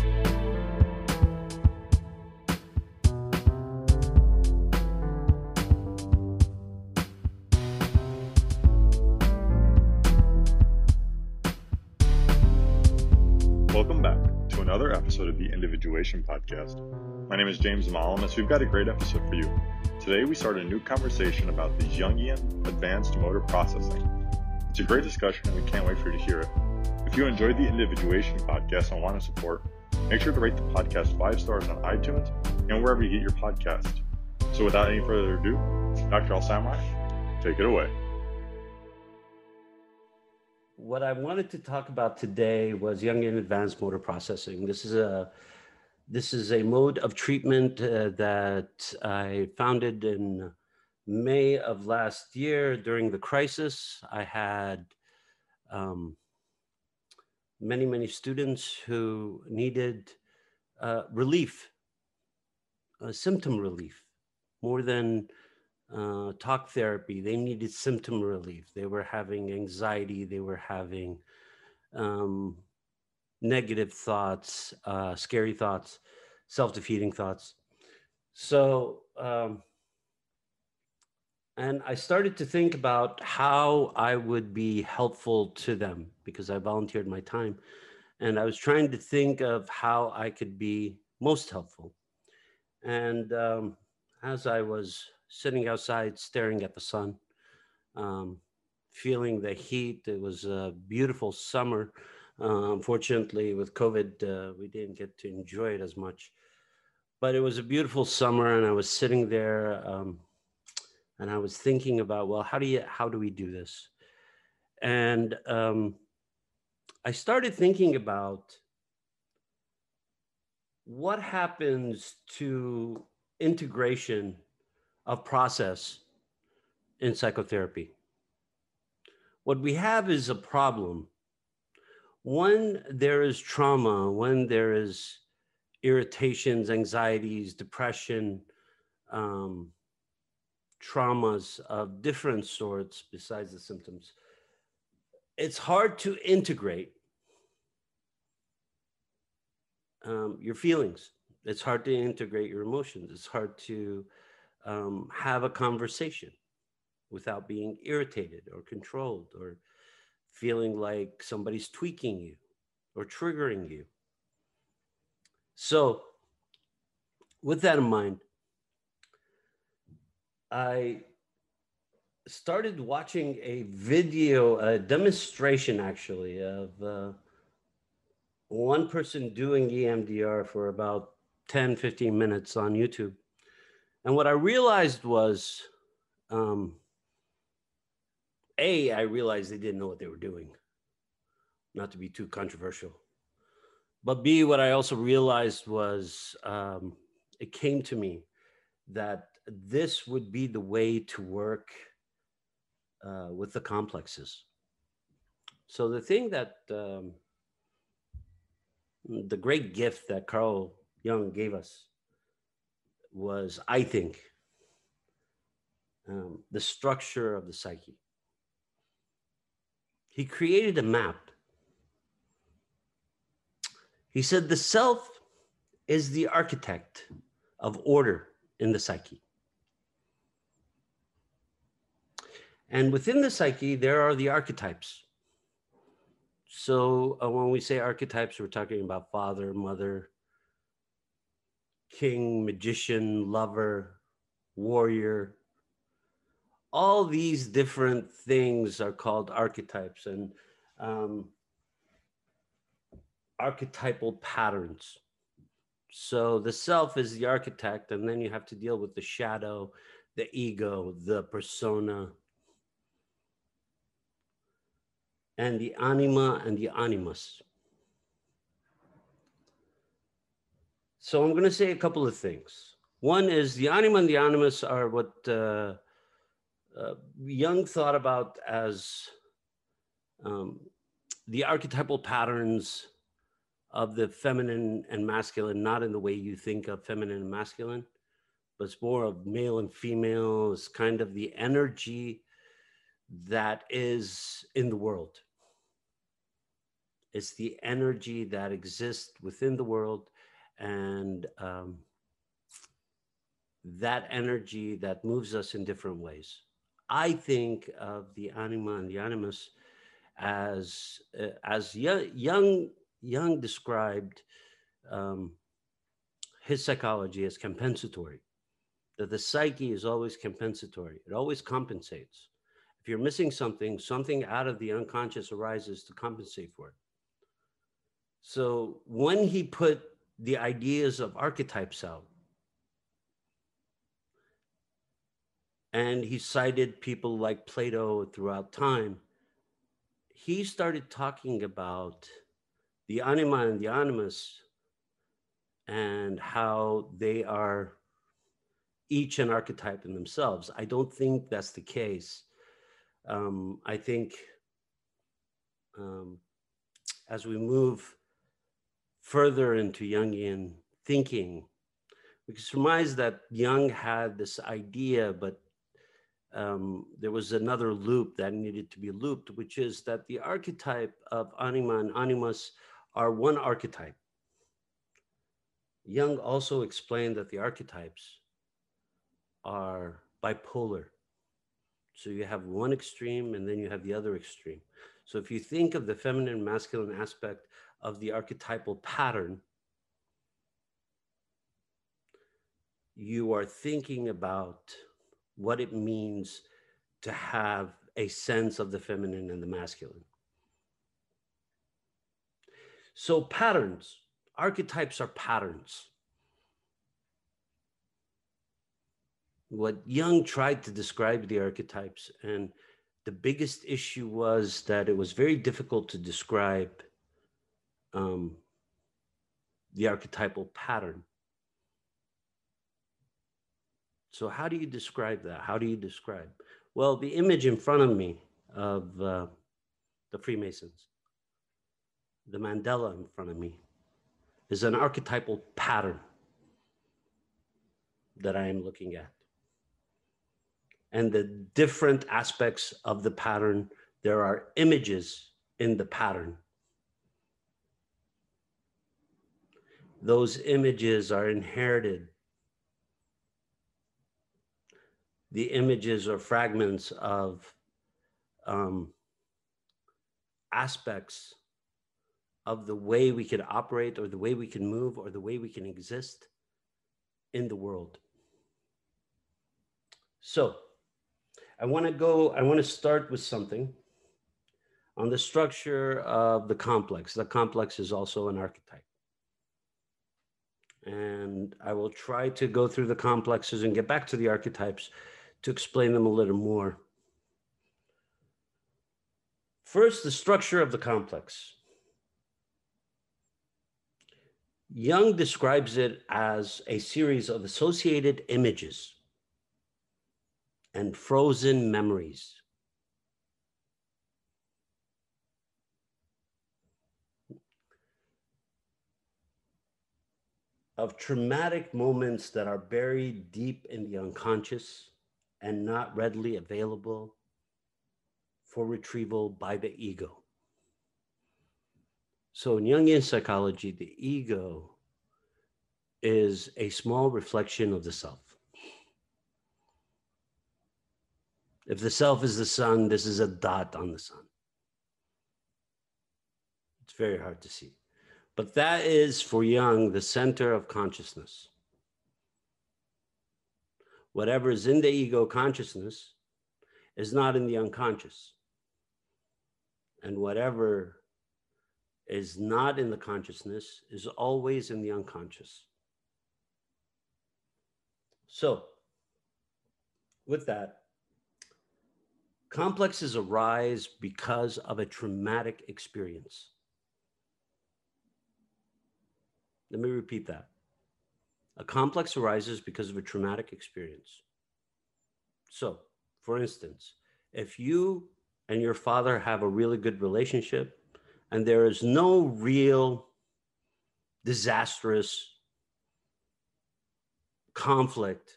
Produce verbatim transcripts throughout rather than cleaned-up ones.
Welcome back to another episode of the Individuation Podcast. My name is James Malamas. We've got a great episode for you. Today we start a new conversation about the Jungian Advanced Motor Processing. It's a great discussion and we can't wait for you to hear it. If you enjoyed the Individuation Podcast and want to support, make sure to rate the podcast five stars on iTunes and wherever you get your podcast. So without any further ado, Doctor Al Samurai, take it away. What I wanted to talk about today was Jungian Advanced Motor Processing. This is a this is a mode of treatment uh, that I founded in May of last year during the crisis. I had um, many, many students who needed uh, relief, uh, symptom relief, more than Uh, talk therapy. They needed symptom relief. They were having anxiety. They were having um, negative thoughts, uh, scary thoughts, self-defeating thoughts. So, um, and I started to think about how I would be helpful to them because I volunteered my time. And I was trying to think of how I could be most helpful. And um, as I was sitting outside staring at the sun, um, feeling the heat. It was a beautiful summer. Uh, unfortunately, with COVID, uh, we didn't get to enjoy it as much. But it was a beautiful summer, and I was sitting there, um, and I was thinking about, well, how do you, how do we do this? And um, I started thinking about what happens to integration of process in psychotherapy. What we have is a problem. When there is trauma, when there is irritations, anxieties, depression, um, traumas of different sorts besides the symptoms, it's hard to integrate um, your feelings. It's hard to integrate your emotions. It's hard to Um, have a conversation without being irritated or controlled or feeling like somebody's tweaking you or triggering you. So with that in mind, I started watching a video, a demonstration actually, of uh, one person doing E M D R for about ten, fifteen minutes on YouTube. And what I realized was, um, A, I realized they didn't know what they were doing, not to be too controversial. But B, what I also realized was um, it came to me that this would be the way to work uh, with the complexes. So the thing that, um, the great gift that Carl Jung gave us was, I think, um, the structure of the psyche. He created a map. He said the self is the architect of order in the psyche. And within the psyche, there are the archetypes. So uh, when we say archetypes, we're talking about father, mother, king, magician, lover, warrior. All these different things are called archetypes and um, archetypal patterns. So the self is the architect, and then you have to deal with the shadow, the ego, the persona, and the anima and the animus. So I'm going to say a couple of things. One is the anima and the animus are what uh, uh, Jung thought about as um, the archetypal patterns of the feminine and masculine, not in the way you think of feminine and masculine, but it's more of male and female. It's kind of the energy that is in the world. It's the energy that exists within the world, and um, that energy that moves us in different ways. I think of the anima and the animus as uh, as Young Young, Young described um, his psychology as compensatory. That the psyche is always compensatory; it always compensates. If you're missing something, something out of the unconscious arises to compensate for it. So when he put the ideas of archetypes out, and he cited people like Plato throughout time, he started talking about the anima and the animus and how they are each an archetype in themselves. I don't think that's the case. Um, I think um, as we move further into Jungian thinking, we can surmise that Jung had this idea, but um, there was another loop that needed to be looped, which is that the archetype of anima and animus are one archetype. Jung also explained that the archetypes are bipolar. So you have one extreme and then you have the other extreme. So if you think of the feminine and masculine aspect of the archetypal pattern, you are thinking about what it means to have a sense of the feminine and the masculine. So patterns, archetypes are patterns. What Jung tried to describe the archetypes, and the biggest issue was that it was very difficult to describe um, the archetypal pattern. So how do you describe that? How do you describe? Well, the image in front of me of uh, the Freemasons, the Mandela in front of me, is an archetypal pattern that I am looking at. And the different aspects of the pattern, there are images in the pattern. Those images are inherited. The images are fragments of um, aspects of the way we can operate or the way we can move or the way we can exist in the world. So I want to go, I want to start with something on the structure of the complex. The complex is also an archetype. And I will try to go through the complexes and get back to the archetypes to explain them a little more. First, the structure of the complex. Jung describes it as a series of associated images and frozen memories. Of traumatic moments that are buried deep in the unconscious and not readily available for retrieval by the ego. So in Jungian psychology, the ego is a small reflection of the self. If the self is the sun, this is a dot on the sun. It's very hard to see. But that is, for Jung, the center of consciousness. Whatever is in the ego consciousness is not in the unconscious. And whatever is not in the consciousness is always in the unconscious. So, with that, complexes arise because of a traumatic experience. Let me repeat that. A complex arises because of a traumatic experience. So, for instance, if you and your father have a really good relationship and there is no real disastrous conflict,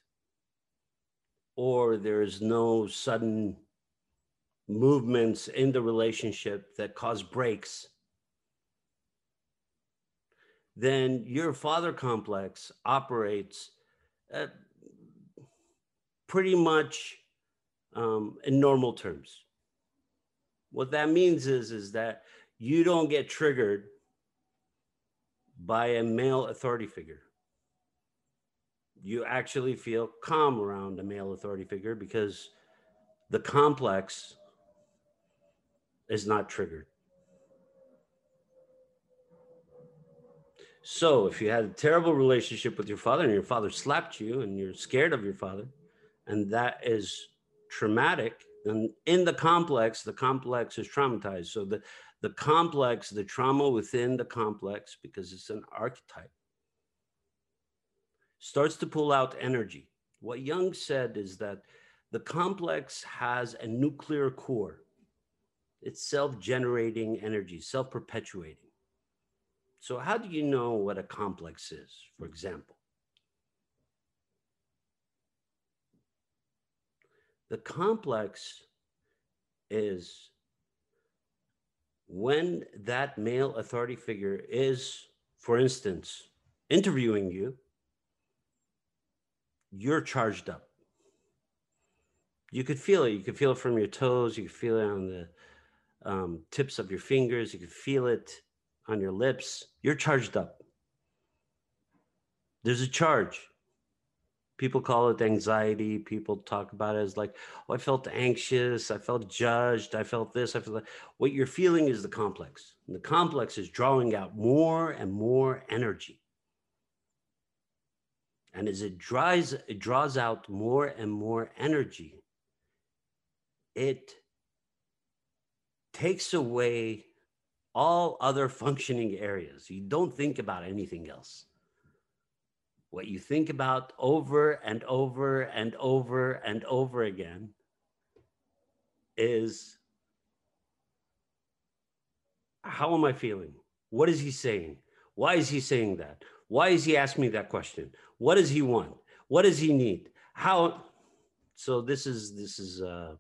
or there is no sudden movements in the relationship that cause breaks, then your father complex operates uh, pretty much um, in normal terms. What that means is, is that you don't get triggered by a male authority figure. You actually feel calm around a male authority figure because the complex is not triggered. So if you had a terrible relationship with your father and your father slapped you and you're scared of your father, and that is traumatic, then in the complex, the complex is traumatized. So the, the complex, the trauma within the complex, because it's an archetype, starts to pull out energy. What Jung said is that the complex has a nuclear core. It's self-generating energy, self-perpetuating. So how do you know what a complex is, for example? The complex is when that male authority figure is, for instance, interviewing you, you're charged up. You could feel it. You could feel it from your toes. You could feel it on the um, tips of your fingers. You could feel it on your lips. You're charged up. There's a charge. People call it anxiety. People talk about it as like, oh, I felt anxious. I felt judged. I felt this. I felt that. What you're feeling is the complex. And the complex is drawing out more and more energy. And as it draws, it draws out more and more energy, it takes away all other functioning areas. You don't think about anything else. What you think about over and over and over and over again is, how am I feeling? What is he saying? Why is he saying that? Why is he asking me that question? What does he want? What does he need? How? So this is, this is, uh,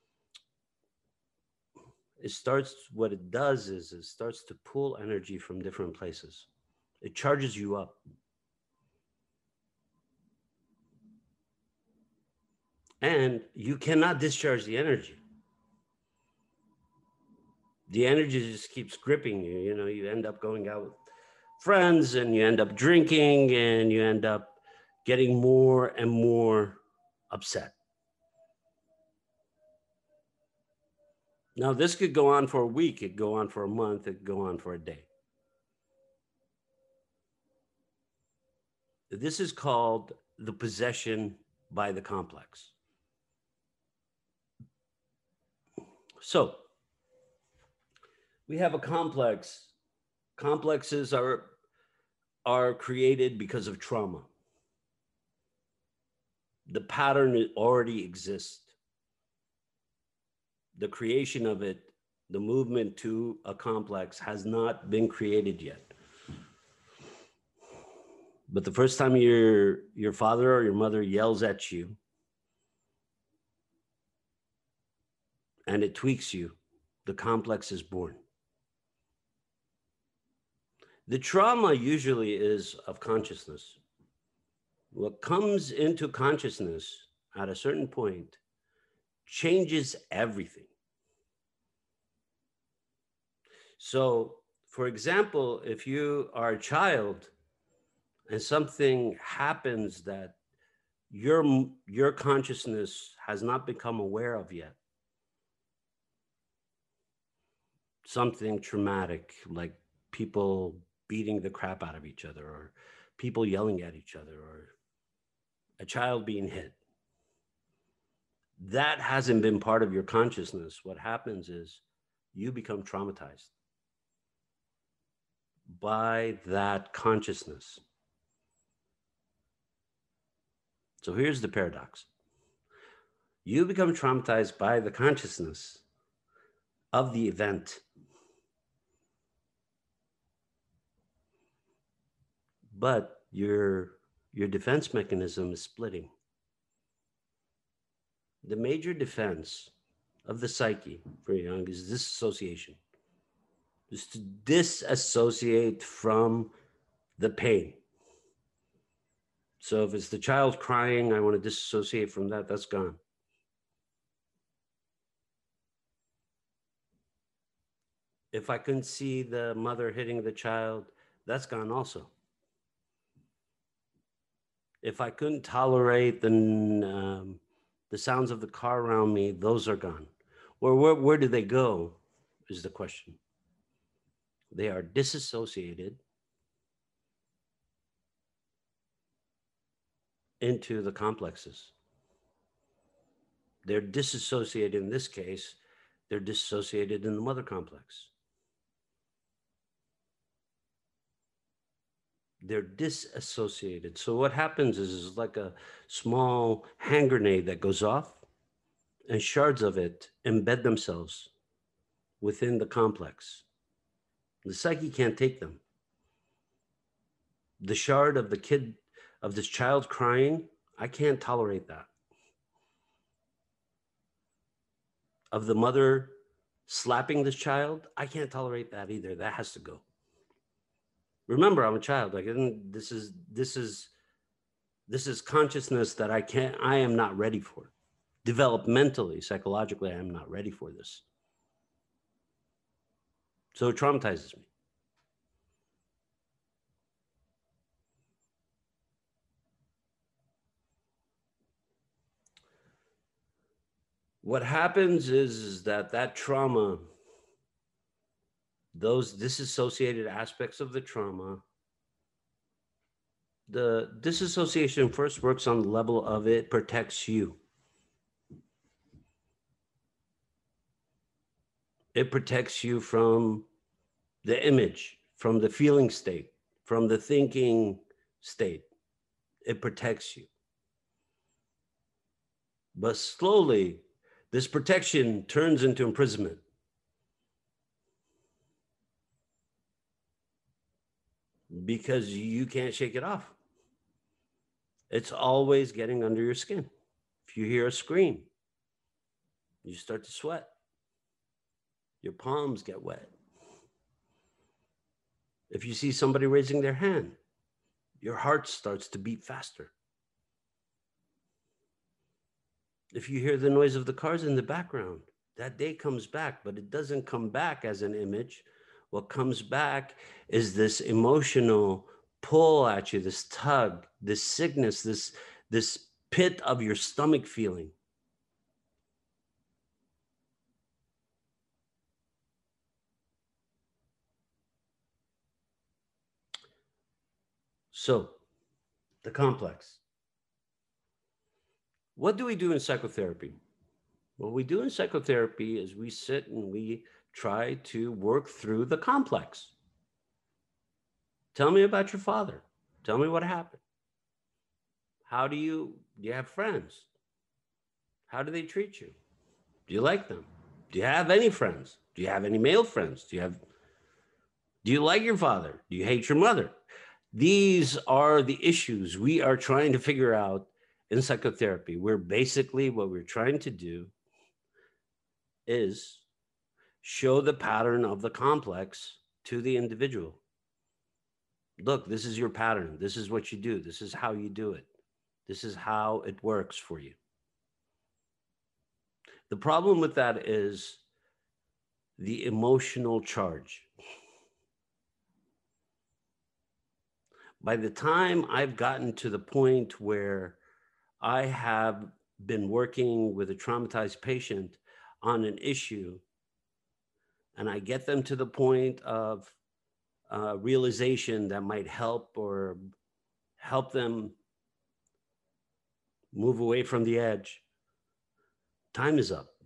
it starts, what it does is it starts to pull energy from different places. It charges you up. And you cannot discharge the energy. The energy just keeps gripping you. You know, you end up going out with friends and you end up drinking and you end up getting more and more upset. Now, this could go on for a week, it could go on for a month, it could go on for a day. This is called the possession by the complex. So we have a complex. Complexes are, are created because of trauma. The pattern already exists. The creation of it, the movement to a complex has not been created yet. But the first time your, your father or your mother yells at you and it tweaks you, the complex is born. The trauma usually is of consciousness. What comes into consciousness at a certain point changes everything. So, for example, if you are a child and something happens that your, your consciousness has not become aware of yet, something traumatic, like people beating the crap out of each other, or people yelling at each other, or a child being hit, that hasn't been part of your consciousness. What happens is you become traumatized by that consciousness. So here's the paradox. You become traumatized by the consciousness of the event. But your, your defense mechanism is splitting. The major defense of the psyche for Jung is disassociation. Is to disassociate from the pain. So if it's the child crying, I want to disassociate from that, that's gone. If I couldn't see the mother hitting the child, that's gone also. If I couldn't tolerate the, um, the sounds of the car around me, those are gone. Where, where, where do they go is the question. They are disassociated into the complexes. They're disassociated in this case, they're disassociated in the mother complex. They're disassociated. So what happens is, is like a small hand grenade that goes off, and shards of it embed themselves within the complex. The psyche can't take them. The shard of the kid, of this child crying, I can't tolerate that. Of the mother slapping this child, I can't tolerate that either. That has to go. Remember, I'm a child. Like, this is this is this is consciousness that I can't. I am not ready for. Developmentally, psychologically, I am not ready for this. So it traumatizes me. What happens is, is that that trauma, those disassociated aspects of the trauma, the disassociation first works on the level of it protects you. It protects you from the image, from the feeling state, from the thinking state. It protects you. But slowly, this protection turns into imprisonment. Because you can't shake it off. It's always getting under your skin. If you hear a scream, you start to sweat. Your palms get wet. If you see somebody raising their hand, your heart starts to beat faster. If you hear the noise of the cars in the background, that day comes back, but it doesn't come back as an image. What comes back is this emotional pull at you, this tug, this sickness, this, this pit of your stomach feeling. So, the complex. What do we do in psychotherapy? What we do in psychotherapy is we sit and we try to work through the complex. Tell me about your father. Tell me what happened. How do you, do you have friends? How do they treat you? Do you like them? Do you have any friends? Do you have any male friends? Do you have, do you like your father? Do you hate your mother? These are the issues we are trying to figure out in psychotherapy, where basically what we're trying to do is show the pattern of the complex to the individual. Look, this is your pattern. This is what you do. This is how you do it. This is how it works for you. The problem with that is the emotional charge. By the time I've gotten to the point where I have been working with a traumatized patient on an issue, and I get them to the point of uh, realization that might help or help them move away from the edge, time is up.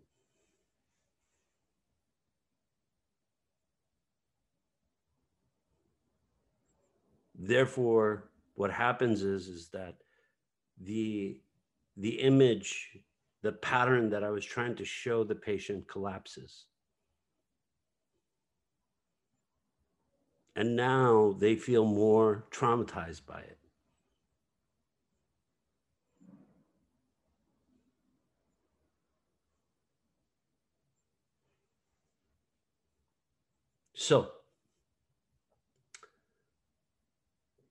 Therefore, what happens is, is that the, the image, the pattern that I was trying to show the patient collapses. And now they feel more traumatized by it. So,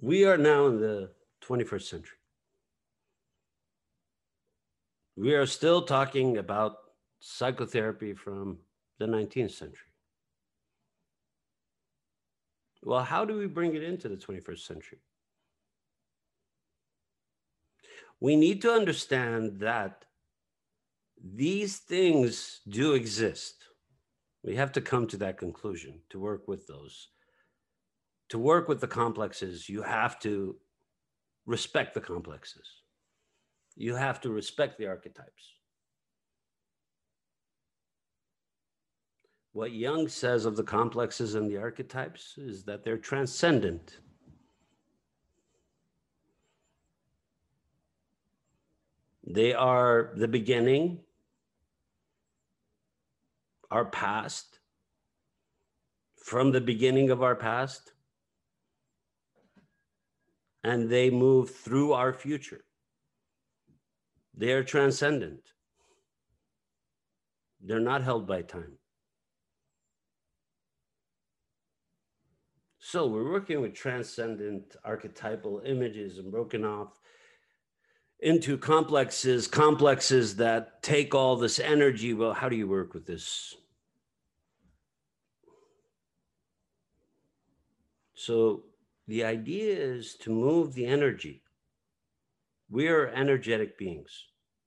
We are now in the twenty-first century. We are still talking about psychotherapy from the nineteenth century. Well, how do we bring it into the twenty-first century? We need to understand that these things do exist. We have to come to that conclusion to work with those. To work with the complexes, you have to respect the complexes. You have to respect the archetypes. What Jung says of the complexes and the archetypes is that they're transcendent. They are the beginning, our past, from the beginning of our past, and they move through our future. They are transcendent. They're not held by time. So we're working with transcendent archetypal images and broken off into complexes, complexes that take all this energy. Well, how do you work with this? So the idea is to move the energy. We are energetic beings.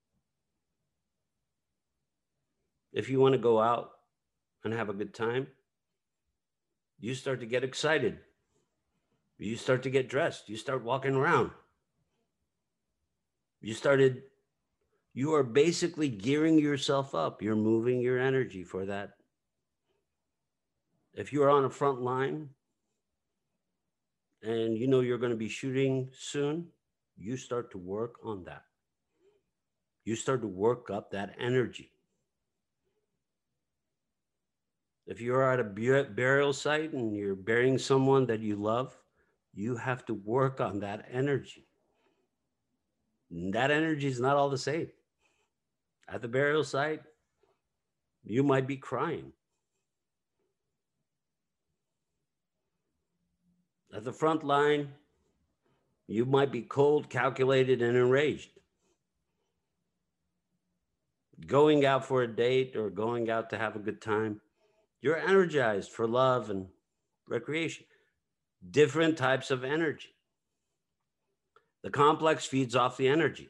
If you want to go out and have a good time, you start to get excited. You start to get dressed. You start walking around. You started, you are basically gearing yourself up. You're moving your energy for that. If you're on a front line and you know you're going to be shooting soon, you start to work on that. You start to work up that energy. If you're at a burial site and you're burying someone that you love, you have to work on that energy. That energy is not all the same. At the burial site, you might be crying. At the front line, you might be cold, calculated, and enraged. Going out for a date or going out to have a good time, you're energized for love and recreation. Different types of energy. The complex feeds off the energy.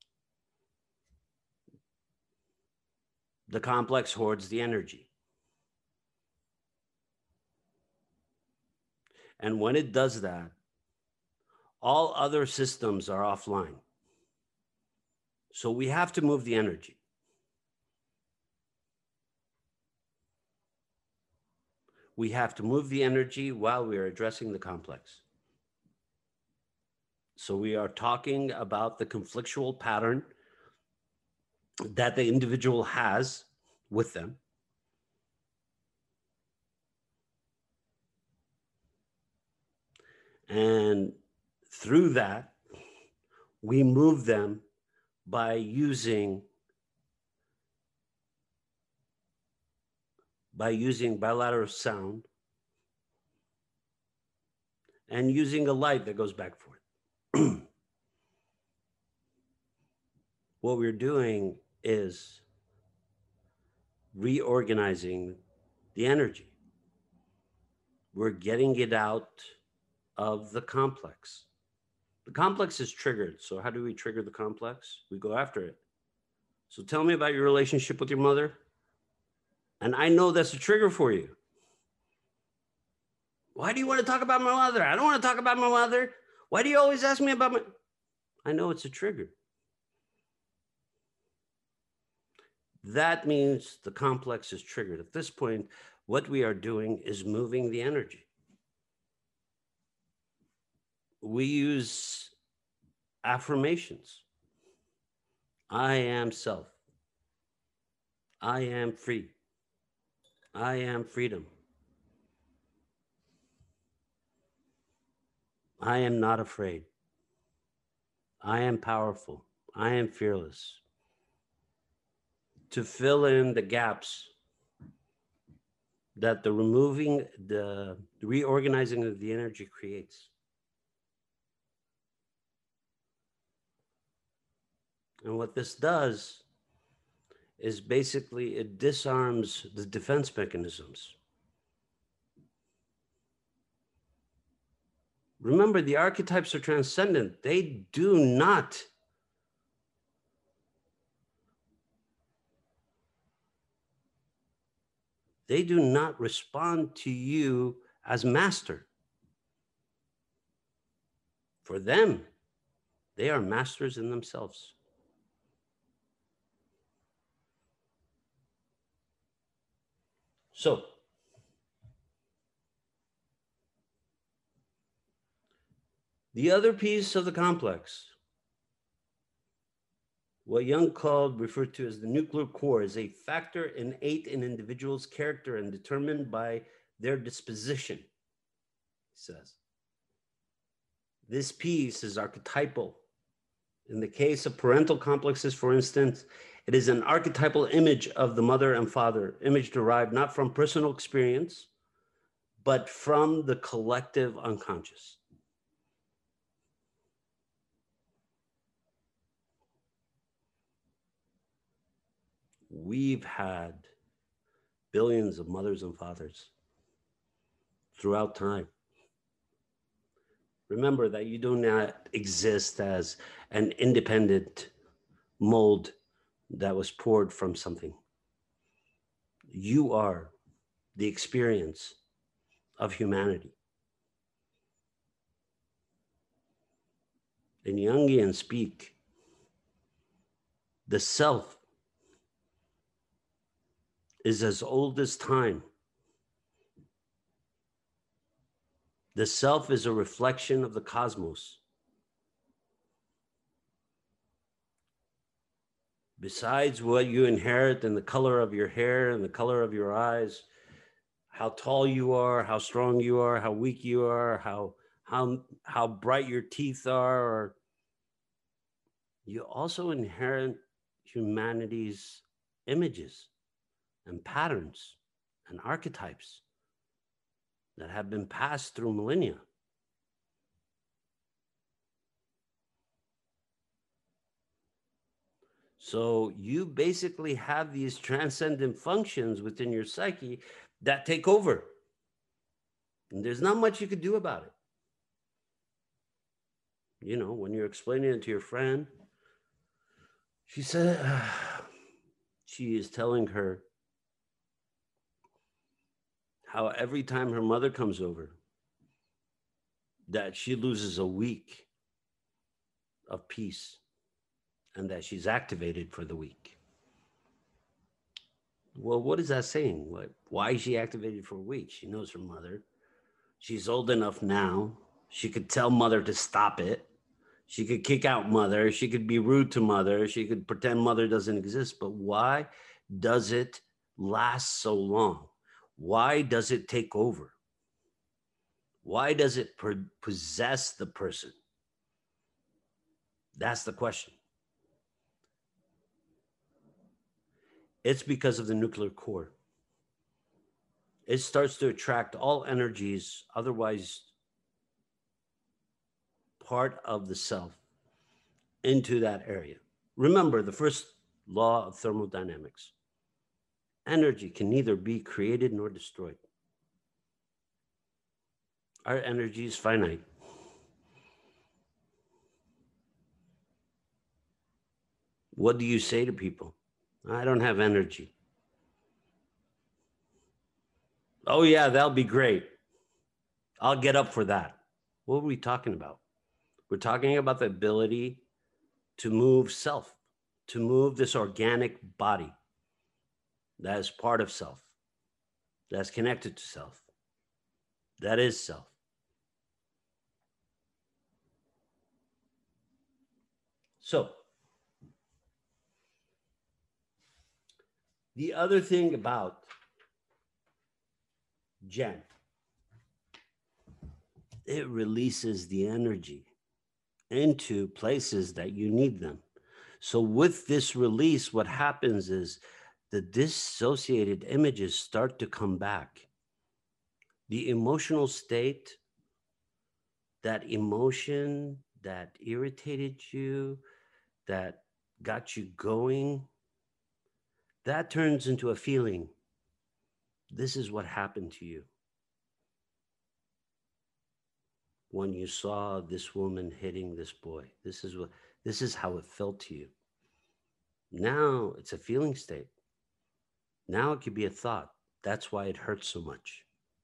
The complex hoards the energy. And when it does that, all other systems are offline. So we have to move the energy. We have to move the energy while we are addressing the complex. So we are talking about the conflictual pattern that the individual has with them. And through that, we move them by using by using bilateral sound and using a light that goes back for it. What we're doing is reorganizing the energy. We're getting it out of the complex. The complex is triggered. So how do we trigger the complex? We go after it. So tell me about your relationship with your mother. And I know that's a trigger for you. Why do you want to talk about my mother? I don't want to talk about my mother. Why do you always ask me about my... I know it's a trigger. That means the complex is triggered. At this point, what we are doing is moving the energy. We use affirmations. I am self. I am free. I am freedom. I am not afraid. I am powerful. I am fearless. To fill in the gaps that the removing, the reorganizing of the energy creates. And what this does is basically it disarms the defense mechanisms. Remember, the archetypes are transcendent. They do not they do not respond to you as master. For them, they are masters in themselves. So, the other piece of the complex, what Jung called, referred to as the nuclear core, is a factor innate in individuals' character and determined by their disposition, he says. This piece is archetypal. In the case of parental complexes, for instance, it is an archetypal image of the mother and father, image derived not from personal experience, but from the collective unconscious. We've had billions of mothers and fathers throughout time. Remember that you do not exist as an independent mold that was poured from something. You are the experience of humanity. In Jungian speak, the self is as old as time. The self is a reflection of the cosmos. Besides what you inherit in the color of your hair and the color of your eyes, how tall you are, how strong you are, how weak you are, how, how, how bright your teeth are, or you also inherit humanity's images and patterns and archetypes that have been passed through millennia. So you basically have these transcendent functions within your psyche that take over. And there's not much you could do about it. You know, when you're explaining it to your friend, she said, uh, she is telling her how every time her mother comes over, that she loses a week of peace and that she's activated for the week. Well, what is that saying? What, why is she activated for a week? She knows her mother. She's old enough now. She could tell mother to stop it. She could kick out mother. She could be rude to mother. She could pretend mother doesn't exist. But why does it last so long? Why does it take over? Why does it possess the person? That's the question. It's because of the nuclear core. It starts to attract all energies, otherwise part of the self, into that area. Remember the first law of thermodynamics. Energy can neither be created nor destroyed. Our energy is finite. What do you say to people? I don't have energy. Oh yeah, that'll be great. I'll get up for that. What are we talking about? We're talking about the ability to move self, to move this organic body that is part of self, that's connected to self, that is self. So, the other thing about Jen, it releases the energy into places that you need them. So with this release, what happens is the dissociated images start to come back. The emotional state, that emotion that irritated you, that got you going, that turns into a feeling. This is what happened to you when you saw this woman hitting this boy. This is what, this is how it felt to you. Now it's a feeling state. Now it could be a thought. That's why it hurts so much.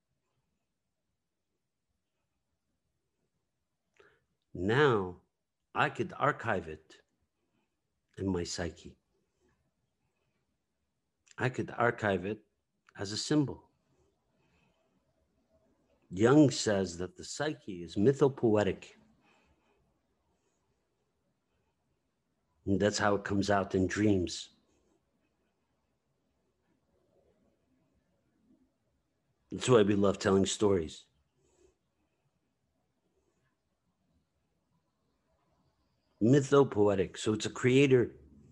Now I could archive it in my psyche. I could archive it as a symbol. Jung says that the psyche is mythopoetic. And that's how it comes out in dreams. That's why we love telling stories. Mythopoetic. So it's a creator.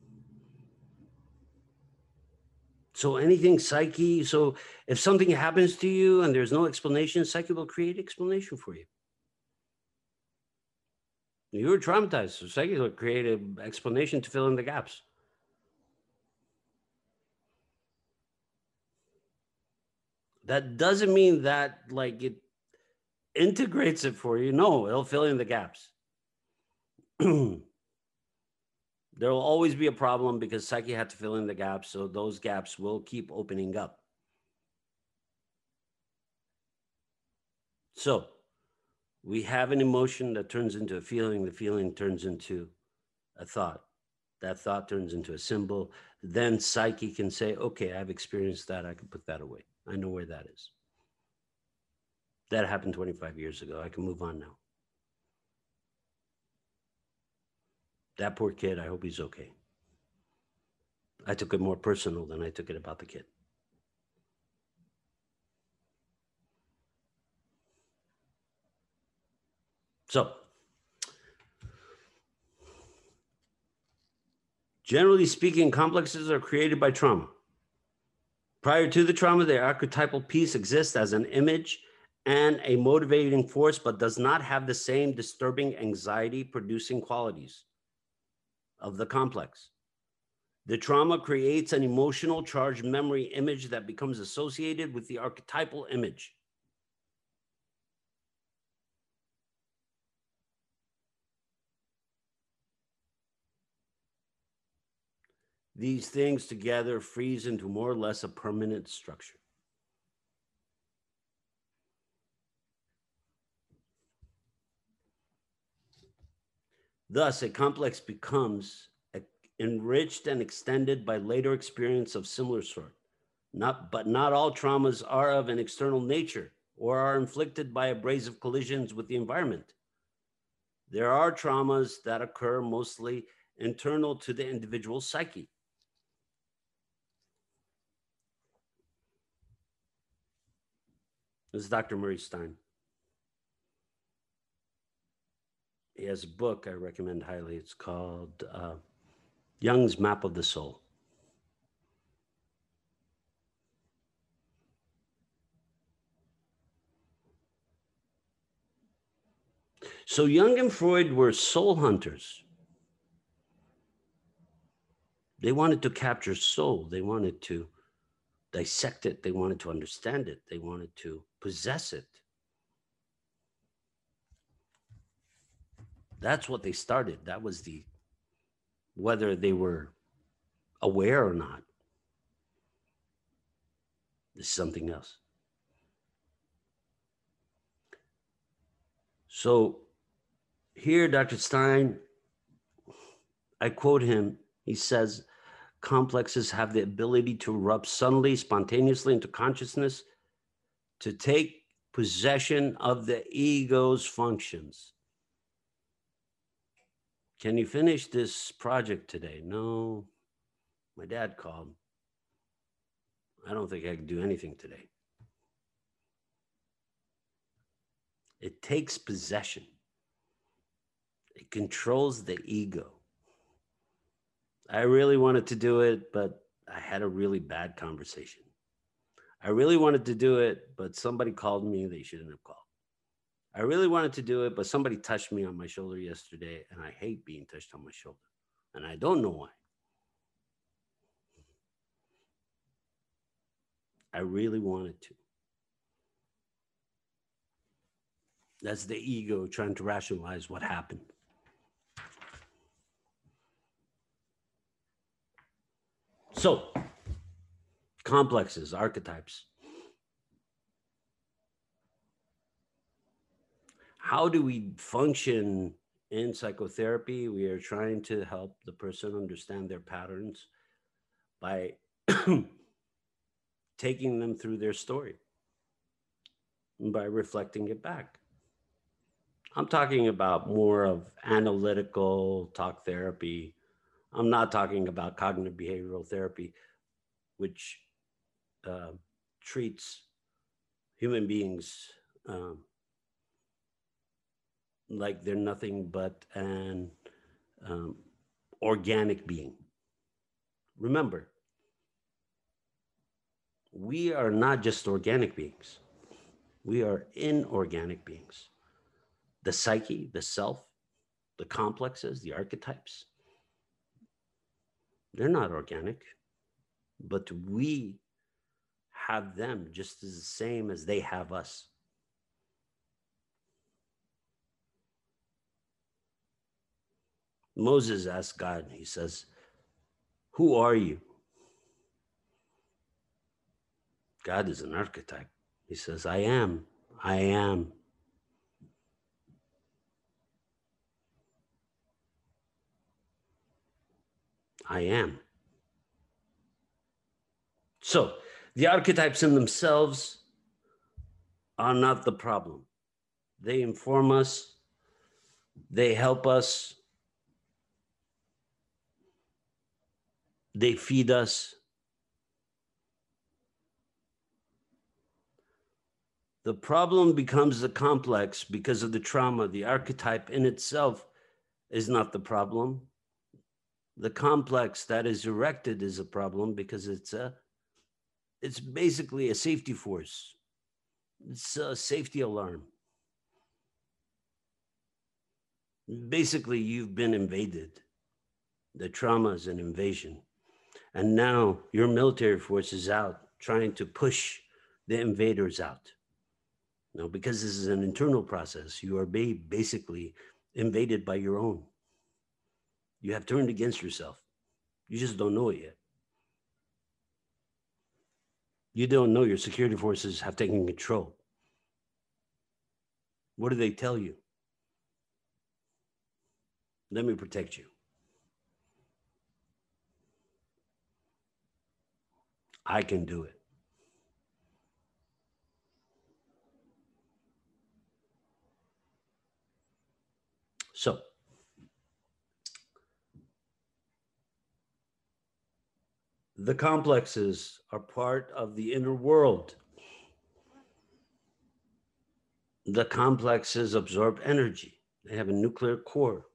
So anything psyche, so if something happens to you and there's no explanation, psyche will create explanation for you. You were traumatized, so psyche will create an explanation to fill in the gaps. That doesn't mean that like it integrates it for you. No, it'll fill in the gaps. There will always be a problem because psyche had to fill in the gaps, so those gaps will keep opening up. So we have an emotion that turns into a feeling. The feeling turns into a thought. That thought turns into a symbol. Then psyche can say, okay, I've experienced that. I can put that away. I know where that is. That happened twenty-five years ago. I can move on now. That poor kid, I hope he's okay. I took it more personal than I took it about the kid. So, generally speaking, complexes are created by trauma. Prior to the trauma, the archetypal piece exists as an image and a motivating force, but does not have the same disturbing anxiety-producing qualities of the complex. The trauma creates an emotional charged memory image that becomes associated with the archetypal image. These things together freeze into more or less a permanent structure. Thus, a complex becomes enriched and extended by later experience of similar sort. Not, but not all traumas are of an external nature or are inflicted by abrasive collisions with the environment. There are traumas that occur mostly internal to the individual psyche. This is Doctor Murray Stein. He has a book I recommend highly. It's called uh, Jung's Map of the Soul. So Jung and Freud were soul hunters. They wanted to capture soul. They wanted to dissect it. They wanted to understand it. They wanted to possess it. That's what they started. That was the, whether they were aware or not, this is something else. So here, Doctor Stein, I quote him, he says, complexes have the ability to erupt suddenly, spontaneously into consciousness, to take possession of the ego's functions. Can you finish this project today? No, my dad called. I don't think I can do anything today. It takes possession. It controls the ego. I really wanted to do it, but I had a really bad conversation. I really wanted to do it, but somebody called me they shouldn't have called. I really wanted to do it, but somebody touched me on my shoulder yesterday, and I hate being touched on my shoulder. And I don't know why. I really wanted to. That's the ego trying to rationalize what happened. So, complexes, archetypes. How do we function in psychotherapy? We are trying to help the person understand their patterns by taking them through their story and by reflecting it back. I'm talking about more of analytical talk therapy. I'm not talking about cognitive behavioral therapy, which uh, treats human beings um, like they're nothing but an um, organic being. Remember, we are not just organic beings. We are inorganic beings. The psyche, the self, the complexes, the archetypes, they're not organic, but we have them just as the same as they have us. Moses asked God, he says, "Who are you?" God is an archetype. He says, I am, I am. I am. So the archetypes in themselves are not the problem. They inform us, they help us, they feed us. The problem becomes the complex because of the trauma. The archetype in itself is not the problem. The complex that is erected is a problem because it's a, it's basically a safety force. It's a safety alarm. Basically, you've been invaded. The trauma is an invasion. And now your military force is out trying to push the invaders out. No, because this is an internal process. You are ba- basically invaded by your own. You have turned against yourself. You just don't know it yet. You don't know your security forces have taken control. What do they tell you? Let me protect you. I can do it. So, the complexes are part of the inner world. The complexes absorb energy. They have a nuclear core.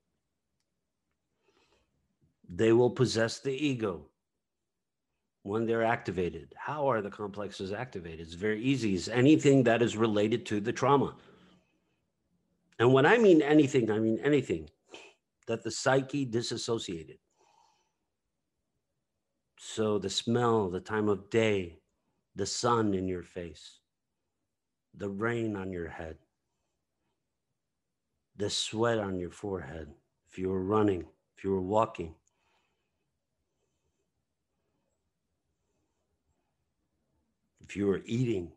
They will possess the ego when they're activated. How are the complexes activated? It's very easy. It's anything that is related to the trauma. And when I mean anything, I mean anything that the psyche disassociated. So the smell, the time of day, the sun in your face, the rain on your head, the sweat on your forehead, if you were running, if you were walking, if you were eating,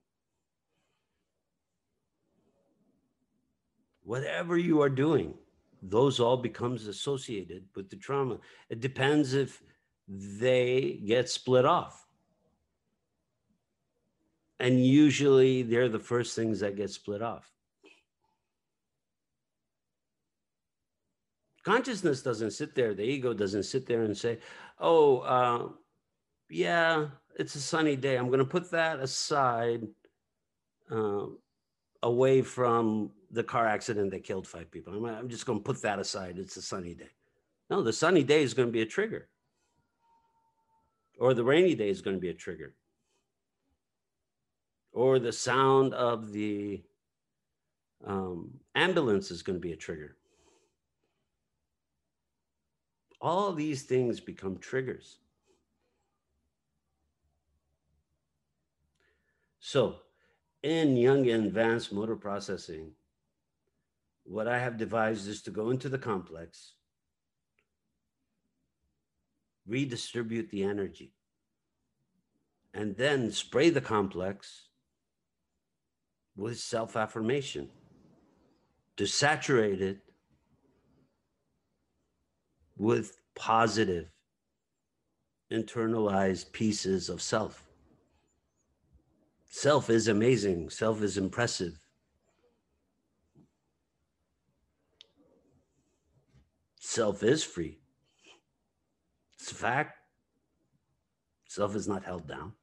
whatever you are doing, those all becomes associated with the trauma. It depends if they get split off. And usually they're the first things that get split off. Consciousness doesn't sit there. The ego doesn't sit there and say, oh, uh, yeah, it's a sunny day. I'm going to put that aside, uh, away from the car accident that killed five people. I'm, I'm just going to put that aside. It's a sunny day. No, the sunny day is going to be a trigger. Or the rainy day is going to be a trigger. Or the sound of the um, ambulance is going to be a trigger. All these things become triggers. So in Jungian advanced motor processing, what I have devised is to go into the complex, redistribute the energy, and then spray the complex with self-affirmation to saturate it with positive, internalized pieces of self. Self is amazing. Self is impressive. Self is free. It's a fact. Self is not held down.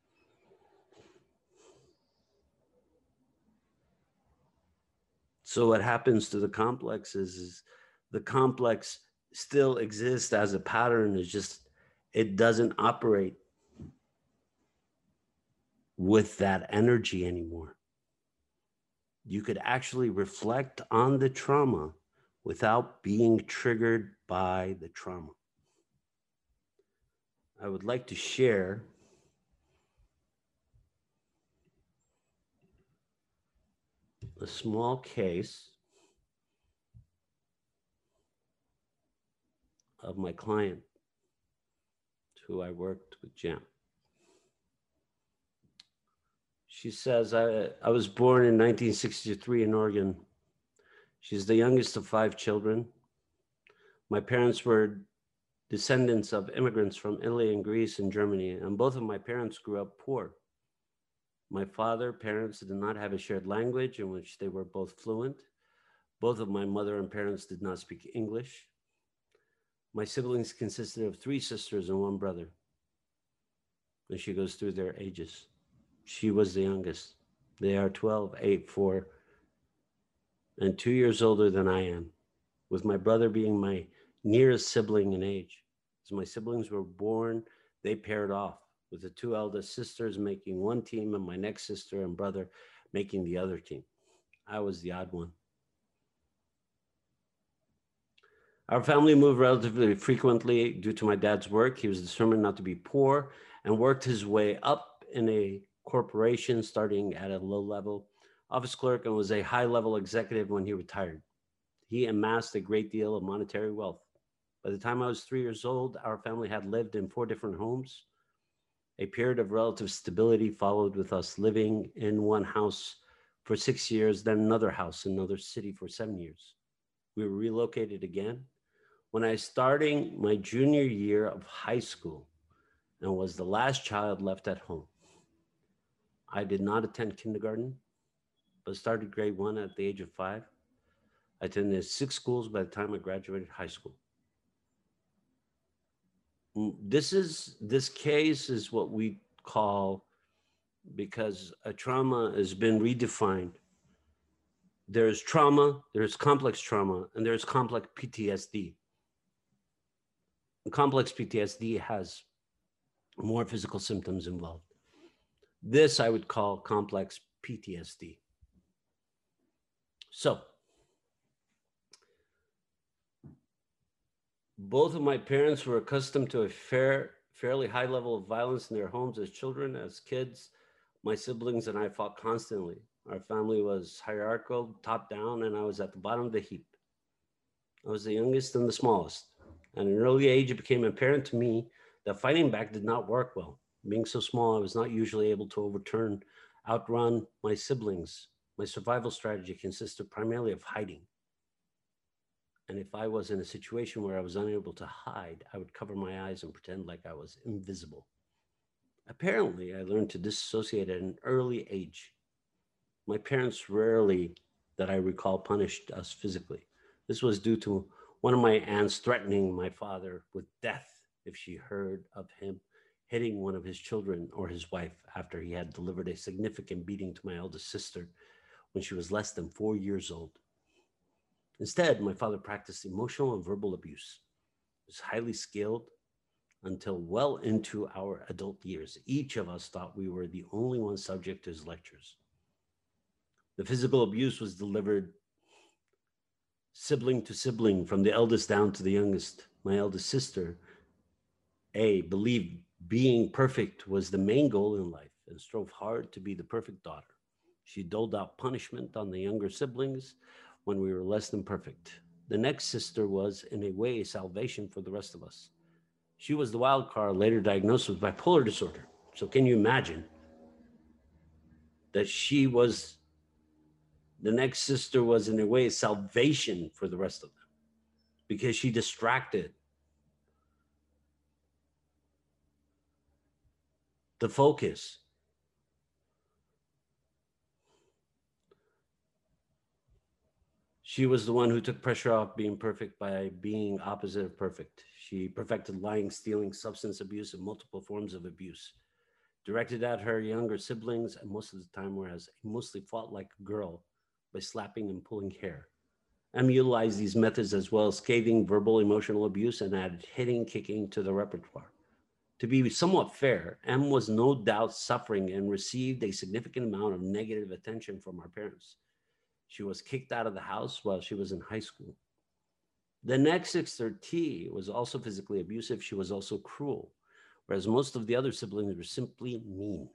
So what happens to the complex is, is the complex still exists as a pattern. It's just, it doesn't operate with that energy anymore. You could actually reflect on the trauma without being triggered by the trauma. I would like to share a small case of my client who I worked with, Jam. She says, I, I was born in nineteen sixty-three in Oregon. She's the youngest of five children. My parents were descendants of immigrants from Italy and Greece and Germany, and both of my parents grew up poor. My father, parents did not have a shared language in which they were both fluent. Both of my mother and parents did not speak English. My siblings consisted of three sisters and one brother. And she goes through their ages. She was the youngest. They are twelve, eight, four, and two years older than I am, with my brother being my nearest sibling in age. As my siblings were born, they paired off, with the two eldest sisters making one team and my next sister and brother making the other team. I was the odd one. Our family moved relatively frequently due to my dad's work. He was determined not to be poor and worked his way up in a corporation, starting at a low-level office clerk, and was a high-level executive when he retired. He amassed a great deal of monetary wealth. By the time I was three years old, our family had lived in four different homes. A period of relative stability followed, with us living in one house for six years, then another house in another city for seven years. We were relocated again when I was starting my junior year of high school and was the last child left at home. I did not attend kindergarten, but started grade one at the age of five. I attended six schools by the time I graduated high school. This is, this case is what we call, because a trauma has been redefined. There's trauma, there's complex trauma, and there's complex P T S D. Complex P T S D has more physical symptoms involved. This I would call complex P T S D. So, both of my parents were accustomed to a fair, fairly high level of violence in their homes as children. As kids, my siblings and I fought constantly. Our family was hierarchical, top down, and I was at the bottom of the heap. I was the youngest and the smallest. At an early age, it became apparent to me that fighting back did not work well. Being so small, I was not usually able to overturn, outrun my siblings. My survival strategy consisted primarily of hiding. And if I was in a situation where I was unable to hide, I would cover my eyes and pretend like I was invisible. Apparently, I learned to disassociate at an early age. My parents rarely, that I recall, punished us physically. This was due to one of my aunts threatening my father with death if she heard of him hitting one of his children or his wife after he had delivered a significant beating to my eldest sister when she was less than four years old. Instead, my father practiced emotional and verbal abuse. He was highly skilled until well into our adult years. Each of us thought we were the only one subject to his lectures. The physical abuse was delivered sibling to sibling, from the eldest down to the youngest. My eldest sister, A, believed being perfect was the main goal in life and strove hard to be the perfect daughter. She doled out punishment on the younger siblings when we were less than perfect. The next sister was, in a way, salvation for the rest of us. She was the wild card, later diagnosed with bipolar disorder. So, can you imagine that she was, the next sister was, in a way, salvation for the rest of them because she distracted the focus. She was the one who took pressure off being perfect by being opposite of perfect. She perfected lying, stealing, substance abuse, and multiple forms of abuse directed at her younger siblings, and most of the time, whereas he mostly fought like a girl by slapping and pulling hair. M utilized these methods as well as scathing verbal emotional abuse and added hitting, kicking to the repertoire. To be somewhat fair, M was no doubt suffering and received a significant amount of negative attention from her parents. She was kicked out of the house while she was in high school. The next sister, T, was also physically abusive. She was also cruel, whereas most of the other siblings were simply mean.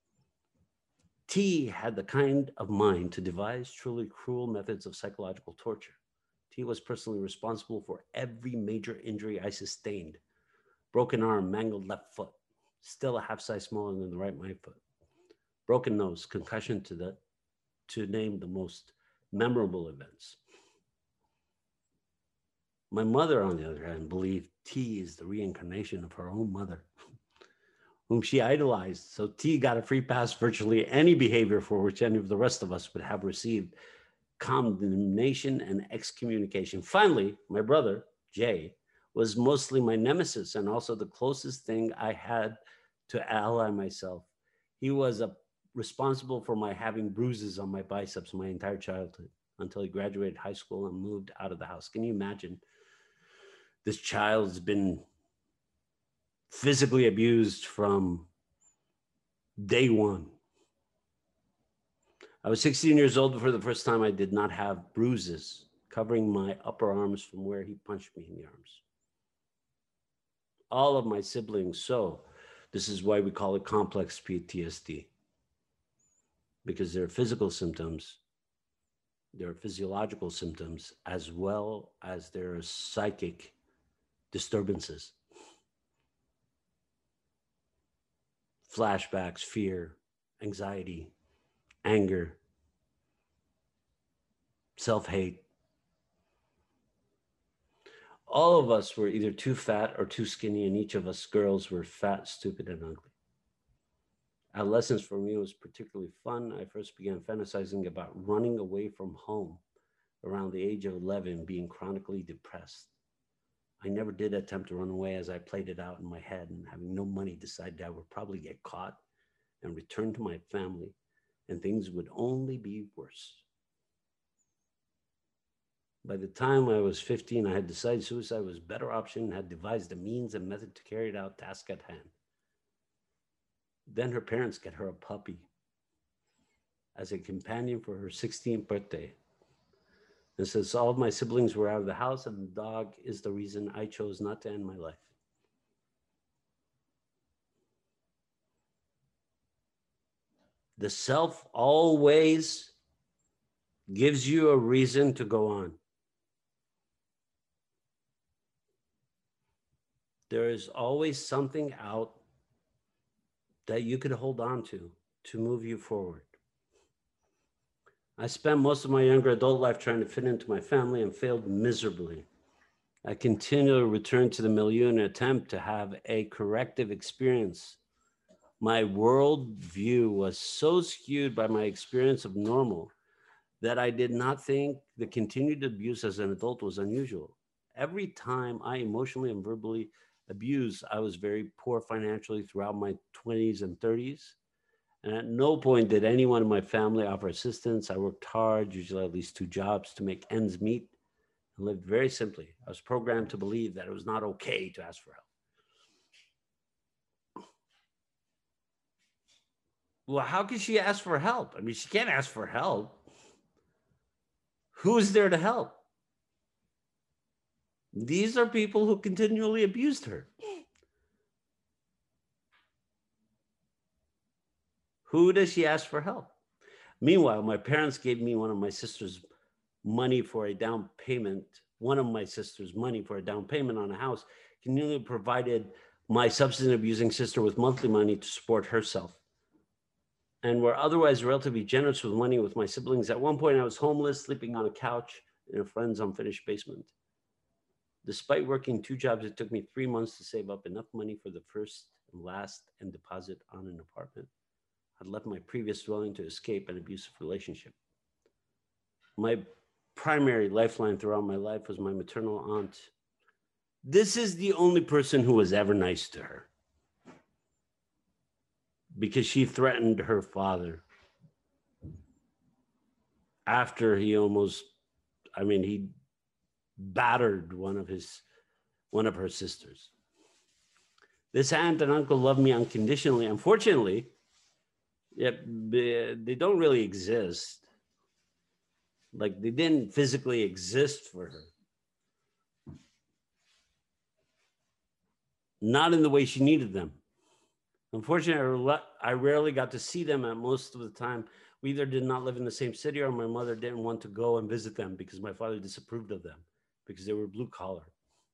T had the kind of mind to devise truly cruel methods of psychological torture. T was personally responsible for every major injury I sustained. Broken arm, mangled left foot, still a half size smaller than the right my foot. Broken nose, concussion to the, to name the most memorable events. My mother, on the other hand, believed T is the reincarnation of her own mother, whom she idolized. So T got a free pass virtually any behavior for which any of the rest of us would have received condemnation and excommunication. Finally, my brother, J, was mostly my nemesis and also the closest thing I had to ally myself. He was a, responsible for my having bruises on my biceps my entire childhood until he graduated high school and moved out of the house. Can you imagine? This child's been physically abused from day one. I was sixteen years old before the first time I did not have bruises covering my upper arms from where he punched me in the arms. All of my siblings, so this is why we call it complex P T S D, because there are physical symptoms, there are physiological symptoms, as well as there are psychic disturbances, flashbacks, fear, anxiety, anger, self-hate. All of us were either too fat or too skinny, and each of us girls were fat, stupid, and ugly. Adolescence for me was particularly fun. I first began fantasizing about running away from home around the age of eleven, being chronically depressed. I never did attempt to run away, as I played it out in my head, and having no money, decided I would probably get caught and return to my family, and things would only be worse. By the time I was fifteen, I had decided suicide was a better option and had devised a means and method to carry it out, task at hand. Then her parents get her a puppy as a companion for her sixteenth birthday. And since all of my siblings were out of the house, and the dog is the reason I chose not to end my life. The self always gives you a reason to go on. There is always something out that you could hold on to, to move you forward. I spent most of my younger adult life trying to fit into my family and failed miserably. I continually returned to the milieu in an attempt to have a corrective experience. My worldview was so skewed by my experience of normal that I did not think the continued abuse as an adult was unusual. Every time I emotionally and verbally abused, I was very poor financially throughout my twenties and thirties. And at no point did anyone in my family offer assistance. I worked hard, usually at least two jobs, to make ends meet, and lived very simply. I was programmed to believe that it was not okay to ask for help. Well, how can she ask for help? I mean, she can't ask for help. Who's there to help? These are people who continually abused her. Who does she ask for help? Meanwhile, my parents gave me one of my sister's money for a down payment, one of my sister's money for a down payment on a house, continually provided my substance abusing sister with monthly money to support herself, and were otherwise relatively generous with money with my siblings. At one point, I was homeless, sleeping on a couch in a friend's unfinished basement. Despite working two jobs, it took me three months to save up enough money for the first and last and deposit on an apartment. I'd left my previous dwelling to escape an abusive relationship. My primary lifeline throughout my life was my maternal aunt. This is the only person who was ever nice to her, because she threatened her father after he almost, I mean, he battered one of his, one of her sisters. This aunt and uncle loved me unconditionally. Unfortunately, yeah, they don't really exist. Like, they didn't physically exist for her. Not in the way she needed them. Unfortunately, I rarely got to see them, and most of the time, we either did not live in the same city or my mother didn't want to go and visit them because my father disapproved of them because they were blue collar.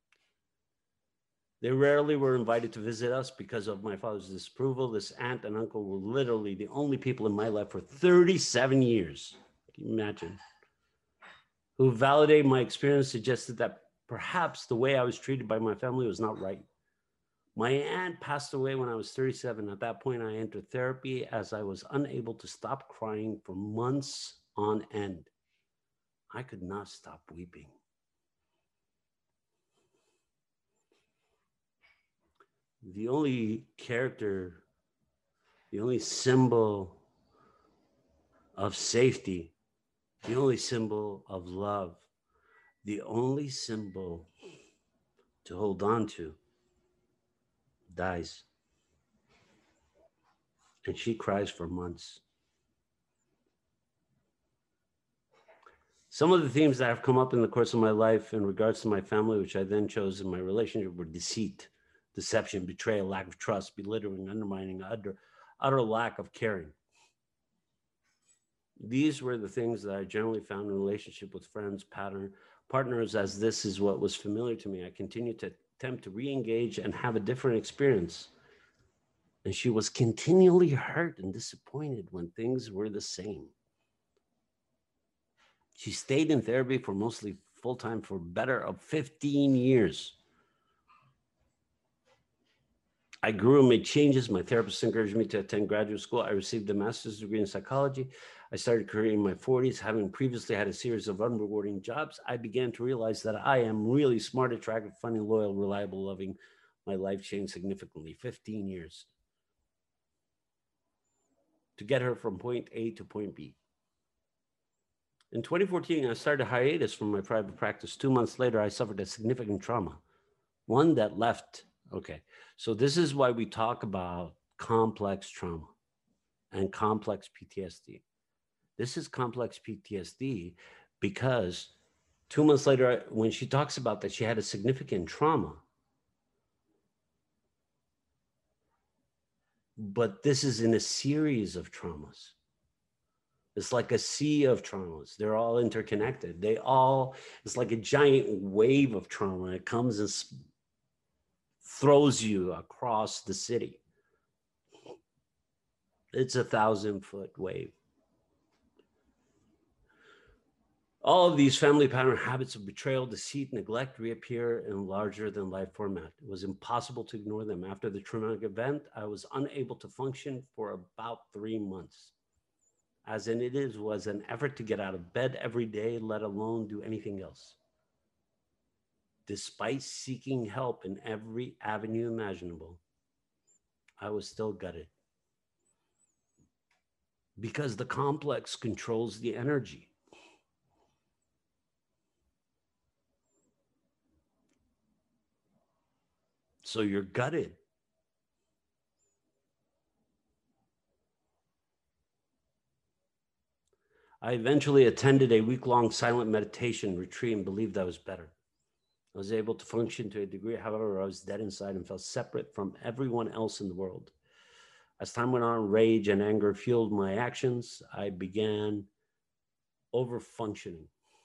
They rarely were invited to visit us because of my father's disapproval. This aunt and uncle were literally the only people in my life for thirty-seven years. Can you imagine? Who validated my experience, suggested that perhaps the way I was treated by my family was not right. My aunt passed away when I was thirty-seven. At that point, I entered therapy as I was unable to stop crying for months on end. I could not stop weeping. The only character, the only symbol of safety, the only symbol of love, the only symbol to hold on to dies. And she cries for months. Some of the themes that have come up in the course of my life in regards to my family, which I then chose in my relationship, were deceit, deception, betrayal, lack of trust, belittling, undermining, utter, utter lack of caring. These were the things that I generally found in relationship with friends, pattern, partners, as this is what was familiar to me. I continued to attempt to re-engage and have a different experience. And she was continually hurt and disappointed when things were the same. She stayed in therapy for mostly full-time for better of fifteen years. I grew and made changes. My therapist encouraged me to attend graduate school. I received a master's degree in psychology. I started a career in my forties. Having previously had a series of unrewarding jobs, I began to realize that I am really smart, attractive, funny, loyal, reliable, loving. My life changed significantly. fifteen years to get her from point A to point B. In twenty fourteen, I started a hiatus from my private practice. Two months later, I suffered a significant trauma, one that left. Okay, so this is why we talk about complex trauma and complex P T S D. This is complex P T S D because two months later, when she talks about that, she had a significant trauma. But this is in a series of traumas. It's like a sea of traumas. They're all interconnected. They all, it's like a giant wave of trauma. It comes and throws you across the city. It's a thousand foot wave. All of these family pattern habits of betrayal, deceit, neglect reappear in larger than life format. It was impossible to ignore them. After the traumatic event, I was unable to function for about three months. As in it is, was an effort to get out of bed every day, let alone do anything else. Despite seeking help in every avenue imaginable, I was still gutted. Because the complex controls the energy. So you're gutted. I eventually attended a week-long silent meditation retreat and believed I was better. I was able to function to a degree. However, I was dead inside and felt separate from everyone else in the world. As time went on, rage and anger fueled my actions. I began over-functioning.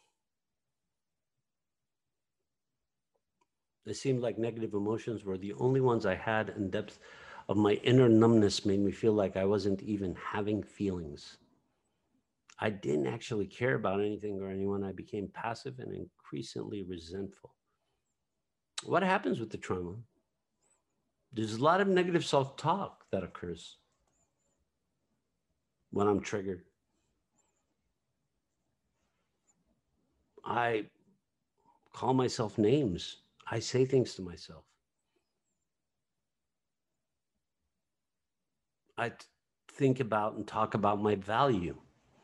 It seemed like negative emotions were the only ones I had, and depth of my inner numbness made me feel like I wasn't even having feelings. I didn't actually care about anything or anyone. I became passive and increasingly resentful. What happens with the trauma? There's a lot of negative self-talk that occurs when I'm triggered. I call myself names. I say things to myself. I think about and talk about my value.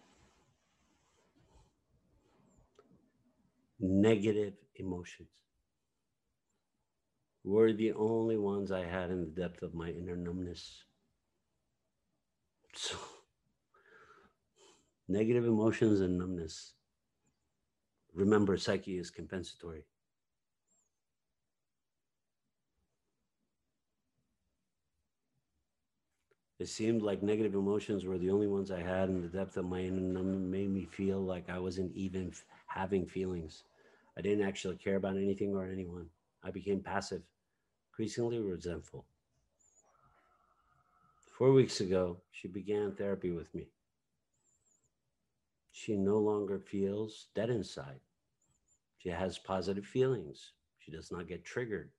Negative emotions were the only ones I had in the depth of my inner numbness. So, negative emotions and numbness. Remember, psyche is compensatory. It seemed like negative emotions were the only ones I had in the depth of my inner numbness, made me feel like I wasn't even having feelings. I didn't actually care about anything or anyone. I became passive, increasingly resentful. Four weeks ago, she began therapy with me. She no longer feels dead inside. She has positive feelings. She does not get triggered.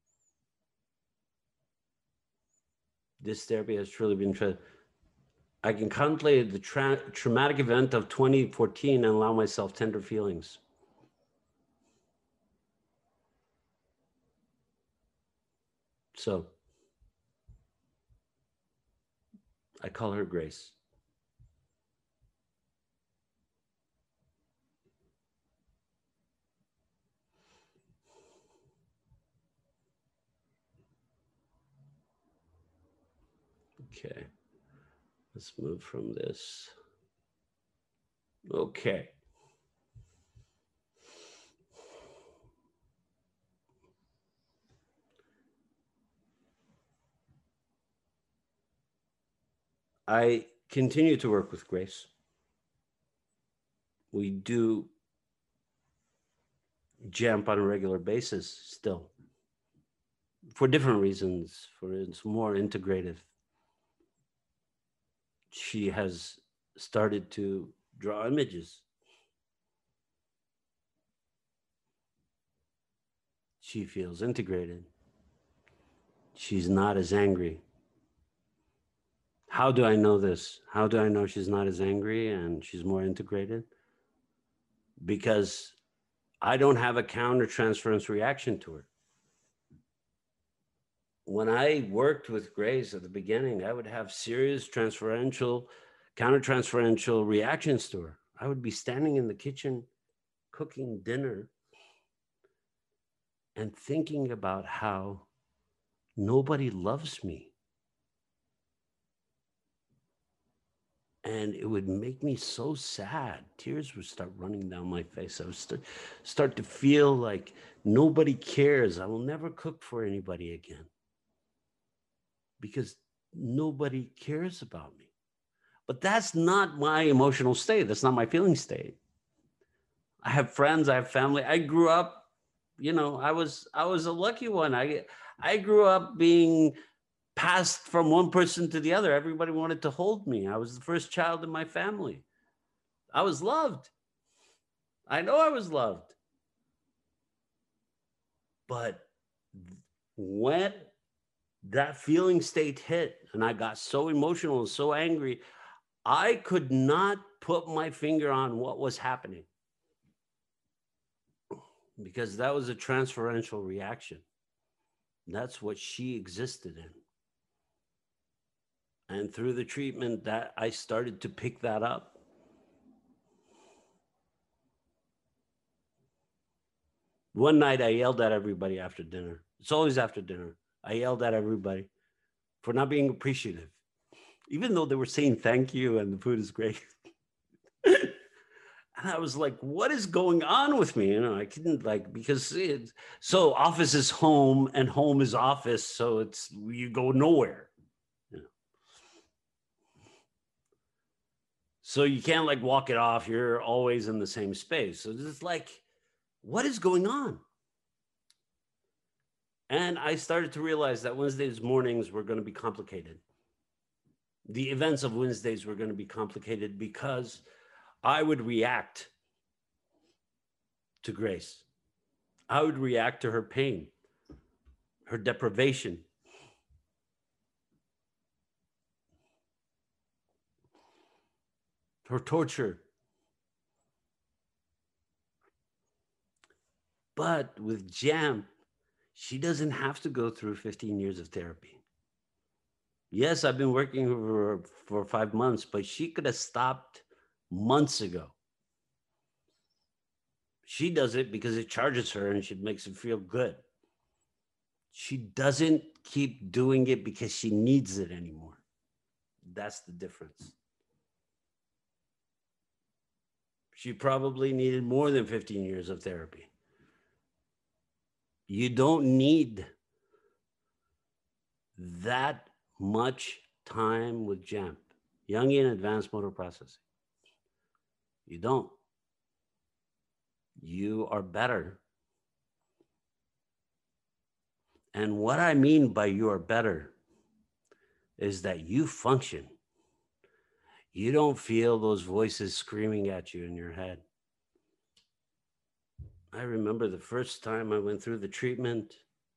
This therapy has truly been tra- I can contemplate the tra- traumatic event of twenty fourteen and allow myself tender feelings. So I call her Grace. Okay, let's move from this. Okay. I continue to work with Grace. We do jump on a regular basis still for different reasons. For it's more integrative. She has started to draw images. She feels integrated. She's not as angry. How do I know this? How do I know she's not as angry and she's more integrated? Because I don't have a counter-transference reaction to her. When I worked with Grace at the beginning, I would have serious transferential, counter-transferential reactions to her. I would be standing in the kitchen cooking dinner and thinking about how nobody loves me. And it would make me so sad. Tears would start running down my face. I would start, start to feel like nobody cares. I will never cook for anybody again because nobody cares about me. But that's not my emotional state. That's not my feeling state. I have friends, I have family. I grew up, you know, I was I was a lucky one. I I grew up being passed from one person to the other. Everybody wanted to hold me. I was the first child in my family. I was loved. I know I was loved. But when that feeling state hit and I got so emotional and so angry, I could not put my finger on what was happening because that was a transferential reaction. That's what she existed in. And through the treatment that I started to pick that up. One night I yelled at everybody after dinner. It's always after dinner. I yelled at everybody for not being appreciative, even though they were saying thank you and the food is great. And And I was like, what is going on with me? You know, I couldn't like, because it, so office is home and home is office. So it's, you go nowhere. You know? So you can't like walk it off. You're always in the same space. So it's like, what is going on? And I started to realize that Wednesdays mornings were going to be complicated. The events of Wednesdays were going to be complicated because I would react to Grace. I would react to her pain, her deprivation. Her torture. But with Jam, she doesn't have to go through fifteen years of therapy. Yes, I've been working with her for five months, but she could have stopped months ago. She does it because it charges her and she makes her feel good. She doesn't keep doing it because she needs it anymore. That's the difference. She probably needed more than fifteen years of therapy. You don't need that much time with Jam, Jungian Advanced Motor Processing. You don't. You are better. And what I mean by you are better is that you function. You don't feel those voices screaming at you in your head. I remember the first time I went through the treatment,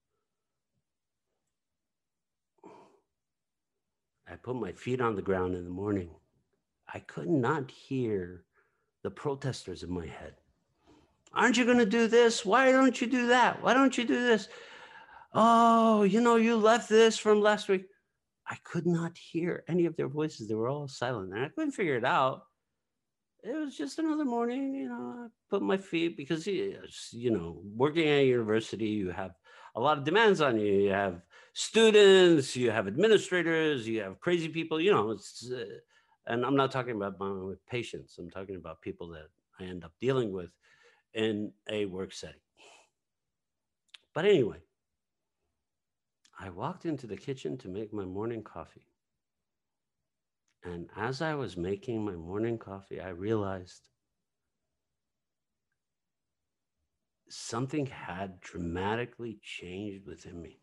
I put my feet on the ground in the morning. I could not hear the protesters in my head. Aren't you going to do this? Why don't you do that? Why don't you do this? Oh, you know, you left this from last week. I could not hear any of their voices. They were all silent. And I couldn't figure it out. It was just another morning, you know, I put my feet because, you know, working at a university, you have a lot of demands on you. You have students, you have administrators, you have crazy people, you know, it's, uh, and I'm not talking about my with patients. I'm talking about people that I end up dealing with in a work setting. But anyway, I walked into the kitchen to make my morning coffee. And as I was making my morning coffee, I realized something had dramatically changed within me.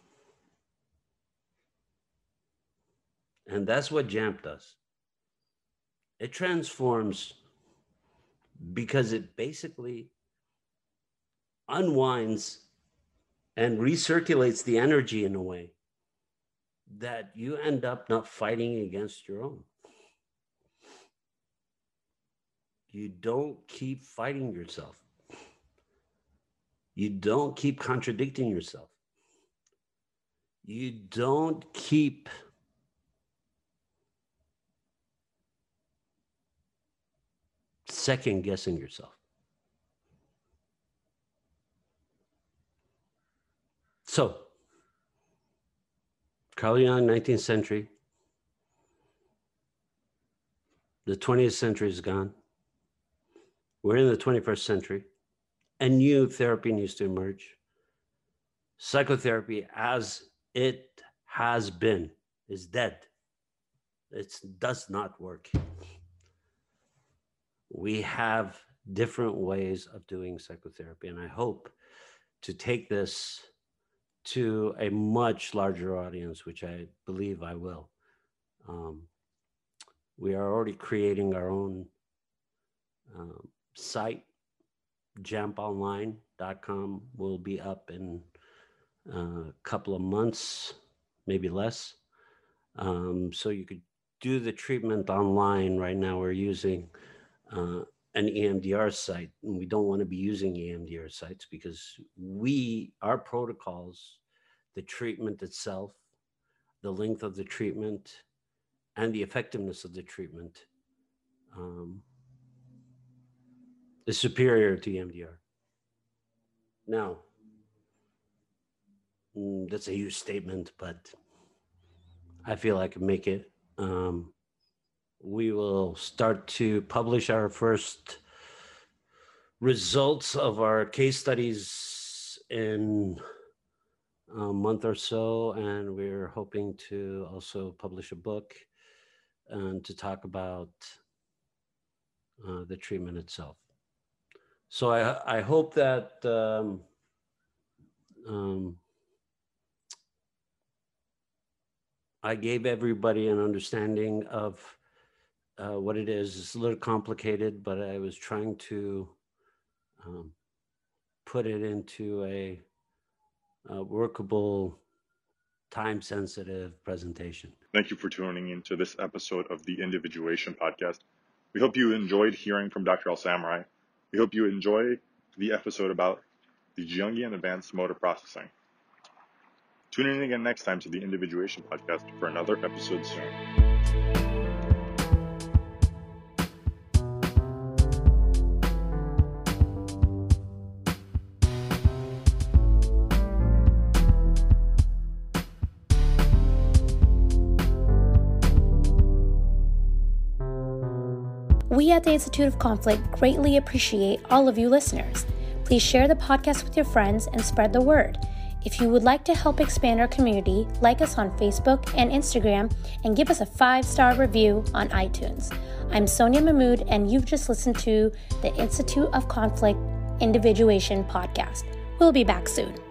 And that's what Jam does. It transforms because it basically unwinds and recirculates the energy in a way that you end up not fighting against your own. You don't keep fighting yourself. You don't keep contradicting yourself. You don't keep second guessing yourself. So, Carl Jung, nineteenth century. The twentieth century is gone. We're in the twenty-first century. A new therapy needs to emerge. Psychotherapy, as it has been, is dead. It does not work. We have different ways of doing psychotherapy, and I hope to take this to a much larger audience, which I believe I will. Um, we are already creating our own um, site. jamp online dot com will be up in uh, a couple of months, maybe less. Um, so you could do the treatment online. Right now we're using uh, an E M D R site, and we don't want to be using E M D R sites because we, our protocols, the treatment itself, the length of the treatment, and the effectiveness of the treatment um, is superior to E M D R. Now, that's a huge statement, but I feel I can make it. Um, we will start to publish our first results of our case studies in a month or so, and we're hoping to also publish a book and to talk about uh, the treatment itself. So I, I hope that um, um, I gave everybody an understanding of uh, what it is. It's a little complicated, but I was trying to um, put it into a, a workable, time-sensitive presentation. Thank you for tuning into this episode of the Individuation Podcast. We hope you enjoyed hearing from Doctor Alsamurai. We hope you enjoy the episode about the Jungian Advanced Motor Processing. Tune in again next time to the Individuation Podcast for another episode soon. We at the Institute of Conflict greatly appreciate all of you listeners. Please share the podcast with your friends and spread the word. If you would like to help expand our community, like us on Facebook and Instagram and give us a five-star review on iTunes. I'm Sonia Mahmood, and you've just listened to the Institute of Conflict Individuation Podcast. We'll be back soon.